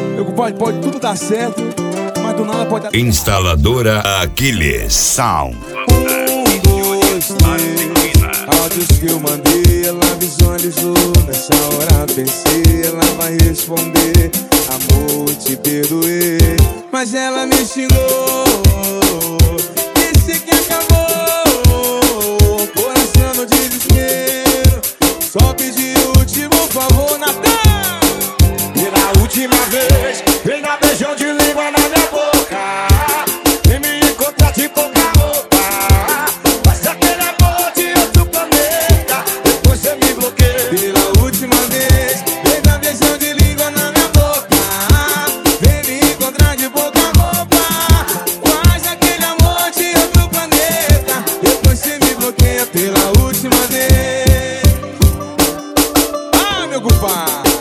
Meu compadre, pode tudo dar certo, mas do nada pode dar. Instaladora Aquiles Sound. 1, 2, 3. Áudios que eu mandei, ela visualizou. Nessa hora pensei, ela vai responder: amor, te perdoei. Mas ela me xingou, disse que acabou. Coração no desespero, só pedi o último favor, Natal. Pela última vez, vem dar beijão de língua na minha boca. Vem me encontrar de pouca roupa. Faz aquele amor de outro planeta, depois você me bloqueia. Pela última vez, vem dar beijão de língua na minha boca. Vem me encontrar de pouca roupa. Faz aquele amor de outro planeta, depois você me bloqueia. Pela última vez. Ah, meu compadre,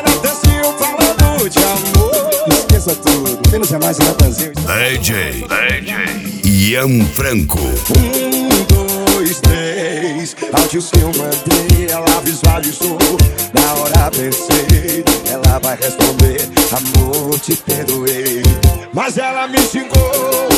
de amor. esqueça tudo, menos é mais, Natanzinho. DJ Ian Franco. 1, 2, 3. Áudios que eu mandei, ela visualizou. Na hora pensei, ela vai responder: amor, te perdoei. Mas ela me xingou,